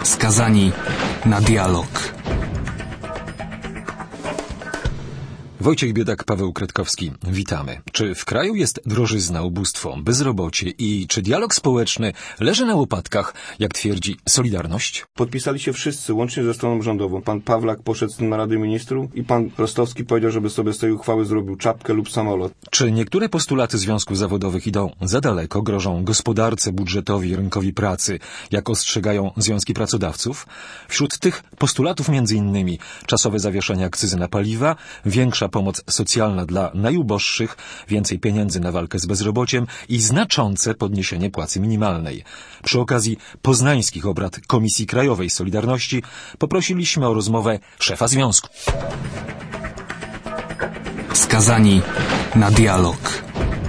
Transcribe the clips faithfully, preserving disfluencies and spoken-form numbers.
Skazani na dialog. Wojciech Biedak, Paweł Kretkowski. Witamy. Czy w kraju jest drożyzna, ubóstwo, bezrobocie i czy dialog społeczny leży na łopatkach, jak twierdzi Solidarność? Podpisali się wszyscy, łącznie ze stroną rządową. Pan Pawlak poszedł z tym na Radę Ministrów i pan Rostowski powiedział, żeby sobie z tej uchwały zrobił czapkę lub samolot. Czy niektóre postulaty związków zawodowych idą za daleko, grożą gospodarce, budżetowi, rynkowi pracy, jak ostrzegają związki pracodawców? Wśród tych postulatów między innymi czasowe zawieszenie akcyzy na paliwa, większa pomoc socjalna dla najuboższych, więcej pieniędzy na walkę z bezrobociem i znaczące podniesienie płacy minimalnej. Przy okazji poznańskich obrad Komisji Krajowej Solidarności poprosiliśmy o rozmowę szefa związku. Skazani na dialog.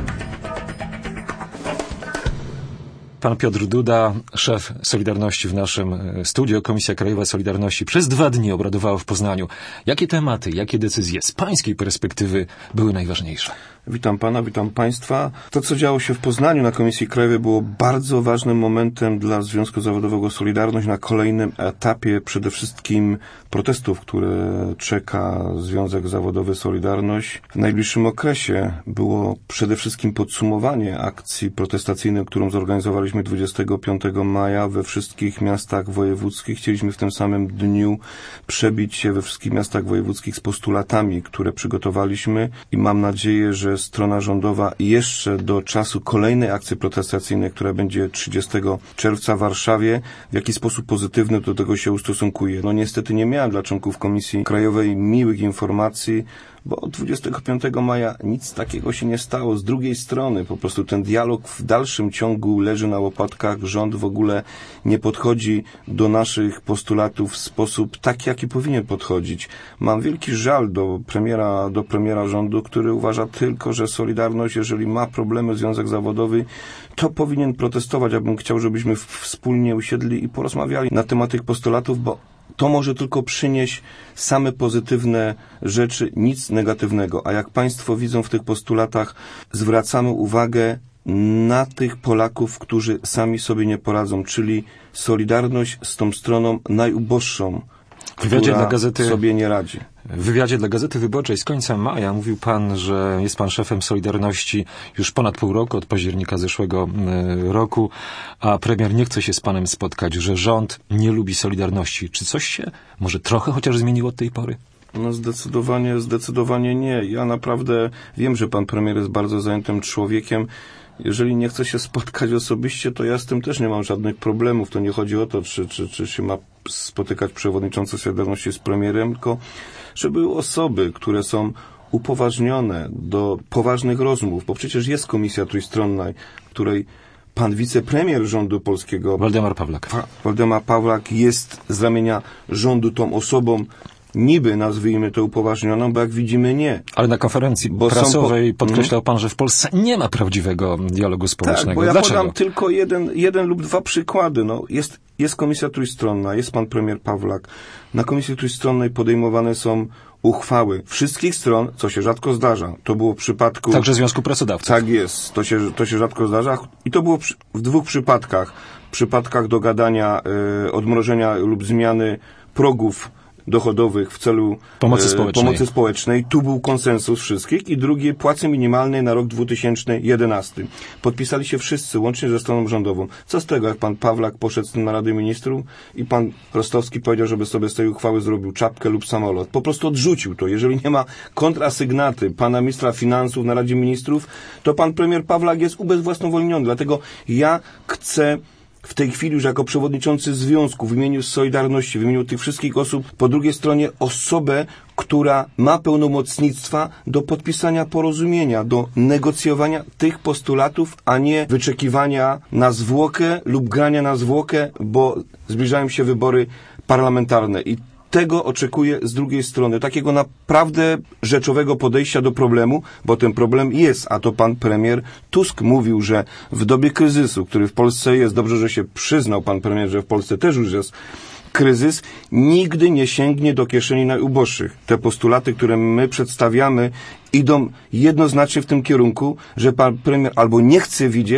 Pan Piotr Duda, szef Solidarności w naszym studio. Komisja Krajowa Solidarności przez dwa dni obradowała w Poznaniu. Jakie tematy, jakie decyzje z pańskiej perspektywy były najważniejsze? Witam pana, witam państwa. To, co działo się w Poznaniu na Komisji Krajowej, było bardzo ważnym momentem dla Związku Zawodowego Solidarność na kolejnym etapie przede wszystkim protestów, które czeka Związek Zawodowy Solidarność. W najbliższym okresie było przede wszystkim podsumowanie akcji protestacyjnej, którą zorganizowaliśmy dwudziestego piątego maja we wszystkich miastach wojewódzkich. Chcieliśmy w tym samym dniu przebić się we wszystkich miastach wojewódzkich z postulatami, które przygotowaliśmy i mam nadzieję, że strona rządowa jeszcze do czasu kolejnej akcji protestacyjnej, która będzie trzydziestego czerwca w Warszawie, w jakiś sposób pozytywny do tego się ustosunkuje. No niestety nie miałem dla członków Komisji Krajowej miłych informacji, bo od dwudziestego piątego maja nic takiego się nie stało. Z drugiej strony po prostu ten dialog w dalszym ciągu leży na łopatkach. Rząd w ogóle nie podchodzi do naszych postulatów w sposób taki, jaki powinien podchodzić. Mam wielki żal do premiera, do premiera rządu, który uważa tylko, że Solidarność, jeżeli ma problemy związek zawodowy, to powinien protestować. Ja bym chciał, żebyśmy wspólnie usiedli i porozmawiali na temat tych postulatów, bo to może tylko przynieść same pozytywne rzeczy, nic negatywnego. A jak państwo widzą w tych postulatach, zwracamy uwagę na tych Polaków, którzy sami sobie nie poradzą, czyli solidarność z tą stroną najuboższą, w wywiadzie która dla gazety, sobie nie radzi. W wywiadzie dla Gazety Wyborczej z końca maja mówił pan, że jest pan szefem Solidarności już ponad pół roku, od października zeszłego roku, a premier nie chce się z panem spotkać, że rząd nie lubi Solidarności. Czy coś się może trochę chociaż zmieniło od tej pory? No zdecydowanie, zdecydowanie nie. Ja naprawdę wiem, że pan premier jest bardzo zajętym człowiekiem. Jeżeli nie chce się spotkać osobiście, to ja z tym też nie mam żadnych problemów. To nie chodzi o to, czy, czy, czy się ma spotykać przewodniczący Solidarności z premierem, tylko żeby były osoby, które są upoważnione do poważnych rozmów, bo przecież jest komisja trójstronna, której pan wicepremier rządu polskiego Waldemar Pawlak. Waldemar Pawlak jest z ramienia rządu tą osobą, niby nazwijmy to upoważnioną, bo jak widzimy nie. Ale na konferencji bo prasowej po... podkreślał pan, że w Polsce nie ma prawdziwego dialogu społecznego. Tak, bo ja Dlaczego? podam tylko jeden, jeden lub dwa przykłady. No, jest, jest komisja trójstronna, jest pan premier Pawlak. Na komisji trójstronnej podejmowane są uchwały wszystkich stron, co się rzadko zdarza. To było w przypadku... Także Związku Pracodawców. Tak jest. To się, to się rzadko zdarza. I to było przy, w dwóch przypadkach. W przypadkach dogadania, y, odmrożenia lub zmiany progów dochodowych w celu pomocy społecznej. pomocy społecznej. Tu był konsensus wszystkich. I drugie, płacy minimalnej na rok dwa tysiące jedenasty. Podpisali się wszyscy, łącznie ze stroną rządową. Co z tego, jak pan Pawlak poszedł z tym na Radę Ministrów i pan Rostowski powiedział, żeby sobie z tej uchwały zrobił czapkę lub samolot. Po prostu odrzucił to. Jeżeli nie ma kontrasygnaty pana ministra finansów na Radzie Ministrów, to pan premier Pawlak jest ubezwłasnowolniony. Dlatego ja chcę w tej chwili już jako przewodniczący związku, w imieniu Solidarności, w imieniu tych wszystkich osób, po drugiej stronie osobę, która ma pełnomocnictwa do podpisania porozumienia, do negocjowania tych postulatów, a nie wyczekiwania na zwłokę lub grania na zwłokę, bo zbliżają się wybory parlamentarne. I tego oczekuję z drugiej strony, takiego naprawdę rzeczowego podejścia do problemu, bo ten problem jest, a to pan premier Tusk mówił, że w dobie kryzysu, który w Polsce jest, dobrze, że się przyznał pan premier, że w Polsce też już jest kryzys, nigdy nie sięgnie do kieszeni najuboższych. Te postulaty, które my przedstawiamy, idą jednoznacznie w tym kierunku, że pan premier albo nie chce widzieć,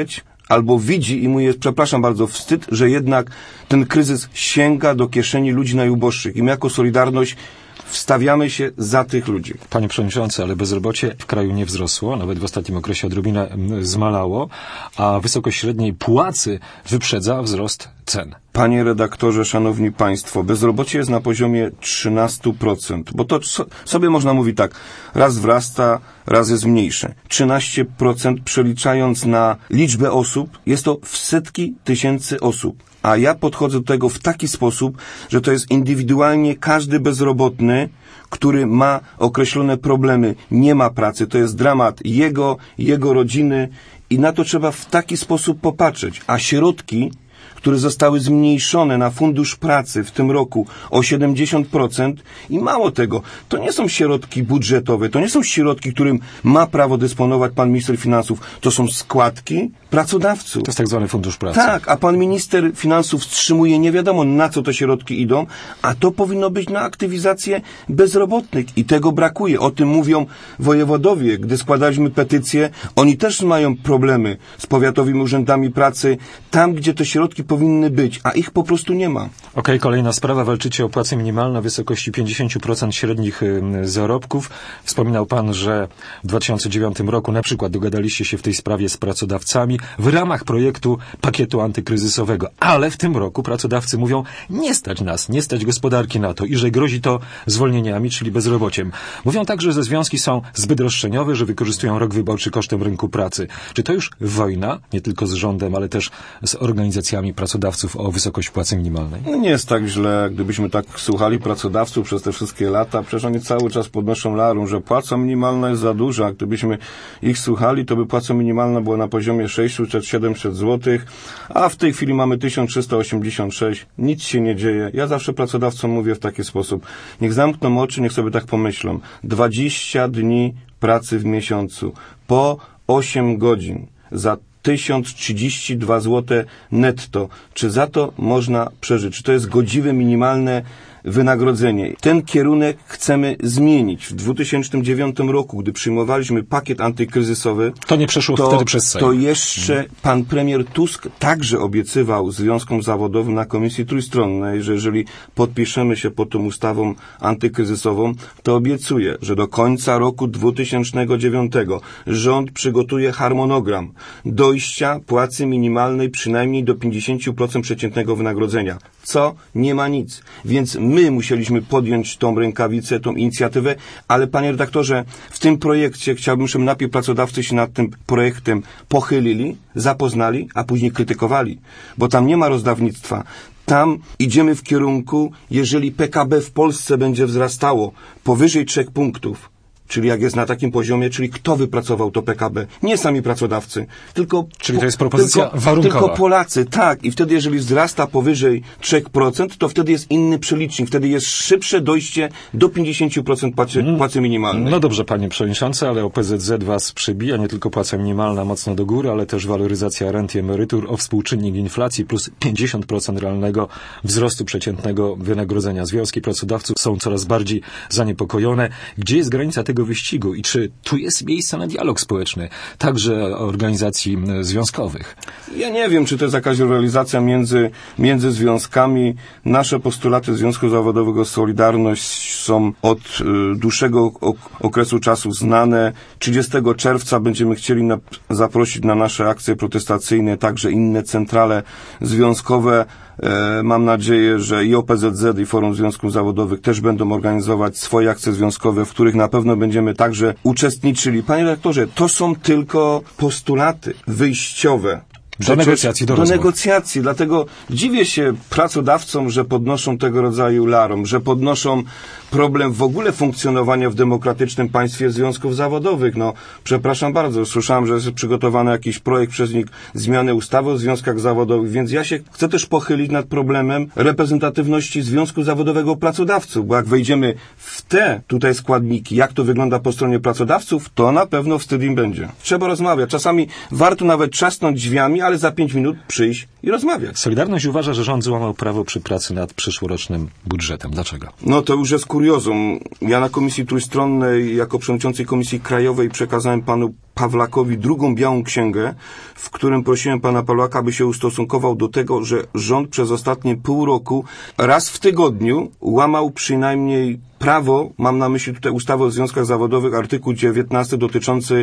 albo widzi i mu jest, przepraszam bardzo, wstyd, że jednak ten kryzys sięga do kieszeni ludzi najuboższych. I my jako Solidarność wstawiamy się za tych ludzi. Panie Przewodniczący, ale bezrobocie w kraju nie wzrosło, nawet w ostatnim okresie odrobinę zmalało, a wysokość średniej płacy wyprzedza wzrost cen. Panie redaktorze, szanowni państwo, bezrobocie jest na poziomie trzynaście procent, bo to sobie można mówić tak, raz wzrasta, raz jest mniejsze. trzynaście procent przeliczając na liczbę osób, jest to w setki tysięcy osób. A ja podchodzę do tego w taki sposób, że to jest indywidualnie każdy bezrobotny, który ma określone problemy, nie ma pracy. To jest dramat jego, jego rodziny i na to trzeba w taki sposób popatrzeć. A środki, które zostały zmniejszone na Fundusz Pracy w tym roku o siedemdziesiąt procent i mało tego, to nie są środki budżetowe, to nie są środki, którym ma prawo dysponować pan minister finansów, to są składki pracodawców. To jest tak zwany Fundusz Pracy. Tak, a pan minister finansów wstrzymuje, nie wiadomo na co te środki idą, a to powinno być na aktywizację bezrobotnych i tego brakuje. O tym mówią wojewodowie. Gdy składaliśmy petycję, oni też mają problemy z powiatowymi urzędami pracy, tam gdzie te środki powinny być, a ich po prostu nie ma. Okej, okay, kolejna sprawa. Walczycie o płacę minimalną w wysokości pięćdziesiąt procent średnich zarobków. Wspominał pan, że w dwa tysiące dziewiątym roku na przykład dogadaliście się w tej sprawie z pracodawcami w ramach projektu pakietu antykryzysowego. Ale w tym roku pracodawcy mówią, nie stać nas, nie stać gospodarki na to i że grozi to zwolnieniami, czyli bezrobociem. Mówią także, że związki są zbyt roszczeniowe, że wykorzystują rok wyborczy kosztem rynku pracy. Czy to już wojna, nie tylko z rządem, ale też z organizacjami pracodawców o wysokość płacy minimalnej? No nie jest tak źle, gdybyśmy tak słuchali pracodawców przez te wszystkie lata. Przecież oni cały czas podnoszą larum, że płaca minimalna jest za duża. Gdybyśmy ich słuchali, to by płaca minimalna była na poziomie sześćset czy siedemset złotych, a w tej chwili mamy tysiąc trzysta osiemdziesiąt sześć. Nic się nie dzieje. Ja zawsze pracodawcom mówię w taki sposób. Niech zamkną oczy, niech sobie tak pomyślą. dwadzieścia dni pracy w miesiącu po osiem godzin za tysiąc trzydzieści dwa złote netto. Czy za to można przeżyć? Czy to jest godziwe, minimalne wynagrodzenie? Ten kierunek chcemy zmienić. W dwa tysiące dziewiątym roku, gdy przyjmowaliśmy pakiet antykryzysowy, to nie przeszło to, wtedy przez Sejm. To jeszcze pan premier Tusk także obiecywał związkom zawodowym na Komisji Trójstronnej, że jeżeli podpiszemy się pod tą ustawą antykryzysową, to obiecuje, że do końca roku dwa tysiące dziewiątego rząd przygotuje harmonogram dojścia płacy minimalnej przynajmniej do pięćdziesiąt procent przeciętnego wynagrodzenia. Co? Nie ma nic. Więc my musieliśmy podjąć tą rękawicę, tą inicjatywę, ale panie redaktorze, w tym projekcie chciałbym, żeby najpierw pracodawcy się nad tym projektem pochylili, zapoznali, a później krytykowali, bo tam nie ma rozdawnictwa. Tam idziemy w kierunku, jeżeli P K B w Polsce będzie wzrastało powyżej trzech punktów, czyli jak jest na takim poziomie, czyli kto wypracował to P K B? Nie sami pracodawcy, tylko... Czyli to jest propozycja tylko, warunkowa. Tylko Polacy, tak. I wtedy, jeżeli wzrasta powyżej trzy procent, to wtedy jest inny przelicznik. Wtedy jest szybsze dojście do pięćdziesiąt procent płacy, płacy minimalnej. No dobrze, panie przewodniczący, ale O P Z Z was przebija, nie tylko płaca minimalna mocno do góry, ale też waloryzacja rent i emerytur o współczynnik inflacji plus pięćdziesiąt procent realnego wzrostu przeciętnego wynagrodzenia. Związki pracodawców są coraz bardziej zaniepokojone. Gdzie jest granica tego wyścigu i czy tu jest miejsce na dialog społeczny, także organizacji związkowych? Ja nie wiem, czy to jest jakaś rywalizacja między, między związkami. Nasze postulaty Związku Zawodowego Solidarność są od y, dłuższego okresu czasu znane. trzydziestego czerwca będziemy chcieli na, zaprosić na nasze akcje protestacyjne także inne centrale związkowe. Mam nadzieję, że i O P Z Z, i Forum Związków Zawodowych też będą organizować swoje akcje związkowe, w których na pewno będziemy także uczestniczyli. Panie redaktorze, to są tylko postulaty wyjściowe. Do negocjacji, do, do rozmów. negocjacji. Dlatego dziwię się pracodawcom, że podnoszą tego rodzaju larum, że podnoszą problem w ogóle funkcjonowania w demokratycznym państwie związków zawodowych. No, przepraszam bardzo, słyszałem, że jest przygotowany jakiś projekt przez nich zmiany ustawy o związkach zawodowych, więc ja się chcę też pochylić nad problemem reprezentatywności związku zawodowego pracodawców, bo jak wejdziemy w te tutaj składniki, jak to wygląda po stronie pracodawców, to na pewno wstyd im będzie. Trzeba rozmawiać. Czasami warto nawet trzasnąć drzwiami, ale za pięć minut przyjść i rozmawiać. Solidarność uważa, że rząd złamał prawo przy pracy nad przyszłorocznym budżetem. Dlaczego? No to już jest kuriozum. Ja na Komisji Trójstronnej jako przewodniczący Komisji Krajowej przekazałem panu Pawlakowi drugą białą księgę, w którym prosiłem pana Pawlaka, aby się ustosunkował do tego, że rząd przez ostatnie pół roku raz w tygodniu łamał przynajmniej prawo, mam na myśli tutaj ustawę o związkach zawodowych, artykuł dziewiętnasty dotyczący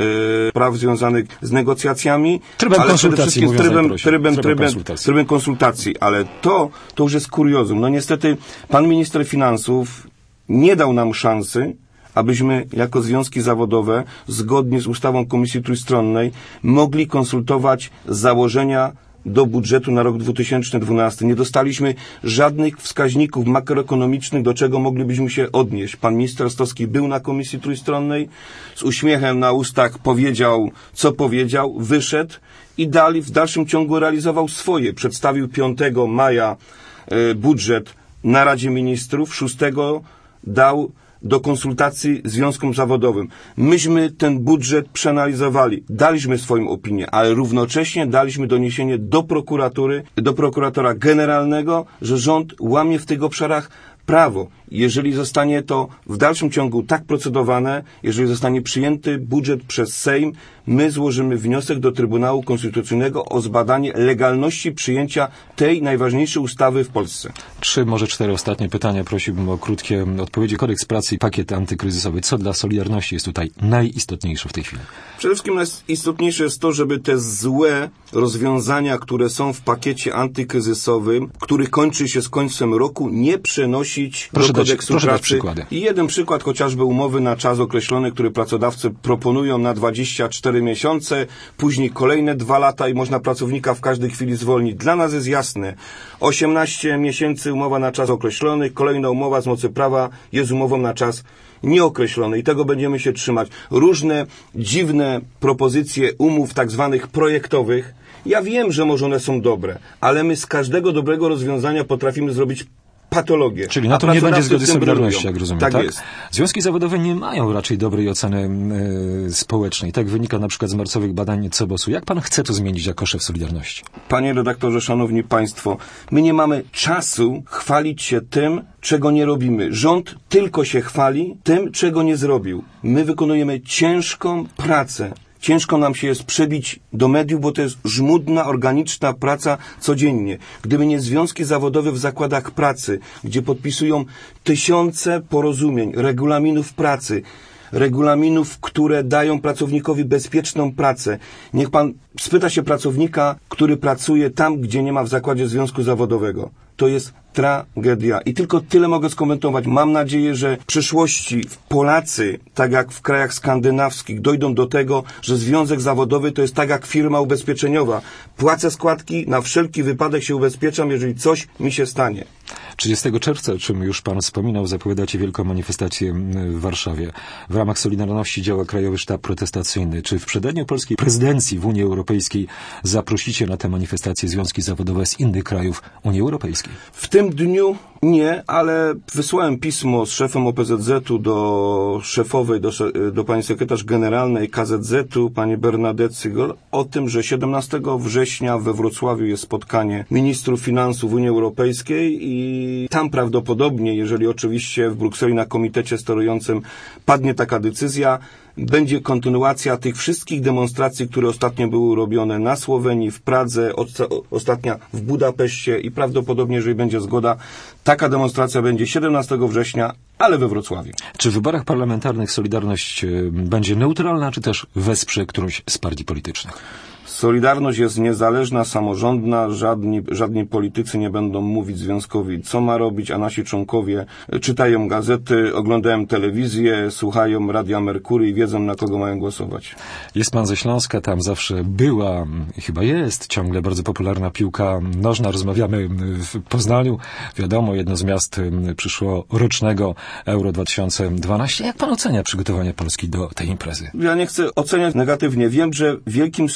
e, praw związanych z negocjacjami, trybem ale przede konsultacji, wszystkim trybem, trybem, trybem, trybem, trybem, konsultacji. trybem konsultacji. Ale to, to już jest kuriozum. No niestety pan minister finansów nie dał nam szansy, abyśmy jako związki zawodowe, zgodnie z ustawą Komisji Trójstronnej, mogli konsultować założenia do budżetu na rok dwa tysiące dwunasty. Nie dostaliśmy żadnych wskaźników makroekonomicznych, do czego moglibyśmy się odnieść. Pan minister Stowski był na Komisji Trójstronnej, z uśmiechem na ustach powiedział, co powiedział, wyszedł i dalej w dalszym ciągu realizował swoje. Przedstawił piątego maja y, budżet na Radzie Ministrów, szóstego dał do konsultacji związkom zawodowym. Myśmy ten budżet przeanalizowali, daliśmy swoją opinię, ale równocześnie daliśmy doniesienie do prokuratury, do prokuratora generalnego, że rząd łamie w tych obszarach prawo. Jeżeli zostanie to w dalszym ciągu tak procedowane, jeżeli zostanie przyjęty budżet przez Sejm, my złożymy wniosek do Trybunału Konstytucyjnego o zbadanie legalności przyjęcia tej najważniejszej ustawy w Polsce. Trzy, może cztery ostatnie pytania. Prosiłbym o krótkie odpowiedzi. Kodeks pracy i pakiet antykryzysowy. Co dla Solidarności jest tutaj najistotniejsze w tej chwili? Przede wszystkim najistotniejsze jest to, żeby te złe rozwiązania, które są w pakiecie antykryzysowym, który kończy się z końcem roku, nie przenosić Proszę do kodeksu dać, pracy. przykłady. I jeden przykład, chociażby umowy na czas określony, który pracodawcy proponują na dwadzieścia cztery miesiące, później kolejne dwa lata i można pracownika w każdej chwili zwolnić. Dla nas jest jasne. osiemnaście miesięcy umowa na czas określony, kolejna umowa z mocy prawa jest umową na czas nieokreślony i tego będziemy się trzymać. Różne dziwne propozycje umów tak zwanych projektowych, ja wiem, że może one są dobre, ale my z każdego dobrego rozwiązania potrafimy zrobić patologię. Czyli na to nie będzie zgody Solidarności, jak rozumiem, tak? tak? Jest. Związki zawodowe nie mają raczej dobrej oceny y, społecznej. Tak wynika na przykład z marcowych badań Cebosu. Jak pan chce to zmienić jako szef Solidarności? Panie redaktorze, szanowni państwo, my nie mamy czasu chwalić się tym, czego nie robimy. Rząd tylko się chwali tym, czego nie zrobił. My wykonujemy ciężką pracę. Ciężko nam się jest przebić do mediów, bo to jest żmudna, organiczna praca codziennie. Gdyby nie związki zawodowe w zakładach pracy, gdzie podpisują tysiące porozumień, regulaminów pracy, regulaminów, które dają pracownikowi bezpieczną pracę. Niech pan spyta się pracownika, który pracuje tam, gdzie nie ma w zakładzie związku zawodowego. To jest tragedia. I tylko tyle mogę skomentować. Mam nadzieję, że w przyszłości Polacy, tak jak w krajach skandynawskich, dojdą do tego, że związek zawodowy to jest tak jak firma ubezpieczeniowa. Płacę składki, na wszelki wypadek się ubezpieczam, jeżeli coś mi się stanie. trzydziestego czerwca, o czym już pan wspominał, zapowiadacie wielką manifestację w Warszawie. W ramach Solidarności działa Krajowy Sztab Protestacyjny. Czy w przededniu polskiej prezydencji w Unii Europejskiej zaprosicie na tę manifestację związki zawodowe z innych krajów Unii Europejskiej? W tym dniu nie, ale wysłałem pismo z szefem O P Z Z-u do szefowej, do, do pani sekretarz generalnej K Z Z-u, pani Bernadette Cygol, o tym, że siedemnastego września we Wrocławiu jest spotkanie ministrów finansów Unii Europejskiej i tam prawdopodobnie, jeżeli oczywiście w Brukseli na komitecie sterującym padnie taka decyzja, będzie kontynuacja tych wszystkich demonstracji, które ostatnio były robione na Słowenii, w Pradze, ostatnia w Budapeszcie i prawdopodobnie, jeżeli będzie zgoda, taka demonstracja będzie siedemnastego września, ale we Wrocławiu. Czy w wyborach parlamentarnych Solidarność będzie neutralna, czy też wesprze którąś z partii politycznych? Solidarność jest niezależna, samorządna, żadni, żadni politycy nie będą mówić związkowi, co ma robić, a nasi członkowie czytają gazety, oglądają telewizję, słuchają Radia Merkury i wiedzą, na kogo mają głosować. Jest pan ze Śląska, tam zawsze była, chyba jest ciągle bardzo popularna piłka nożna. Rozmawiamy w Poznaniu. Wiadomo, jedno z miast przyszłorocznego Euro dwa tysiące dwanaście. Jak pan ocenia przygotowania Polski do tej imprezy? Ja nie chcę oceniać negatywnie. Wiem, że wielkim sukcesem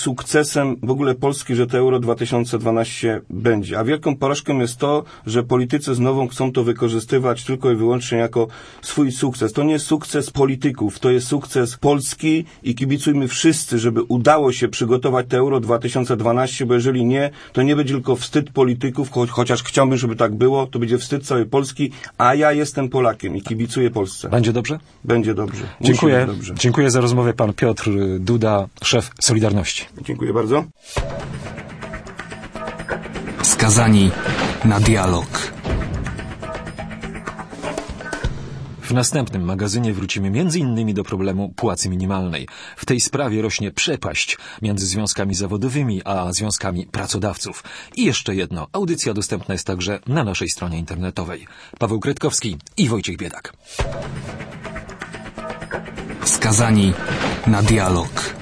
sukcesem w ogóle Polski, że to Euro dwa tysiące dwanaście będzie. A wielką porażką jest to, że politycy znowu chcą to wykorzystywać tylko i wyłącznie jako swój sukces. To nie jest sukces polityków, to jest sukces Polski i kibicujmy wszyscy, żeby udało się przygotować to Euro dwa tysiące dwanaście, bo jeżeli nie, to nie będzie tylko wstyd polityków, cho- chociaż chciałbym, żeby tak było, to będzie wstyd całej Polski, a ja jestem Polakiem i kibicuję Polsce. Będzie dobrze? Będzie dobrze. Musi Dziękuję. być dobrze. Dziękuję za rozmowę. Pan Piotr Duda, szef Solidarności. Dziękuję bardzo. Skazani na dialog. W następnym magazynie wrócimy między innymi do problemu płacy minimalnej. W tej sprawie rośnie przepaść między związkami zawodowymi a związkami pracodawców. I jeszcze jedno. Audycja dostępna jest także na naszej stronie internetowej. Paweł Kretkowski i Wojciech Biedak. Skazani na dialog.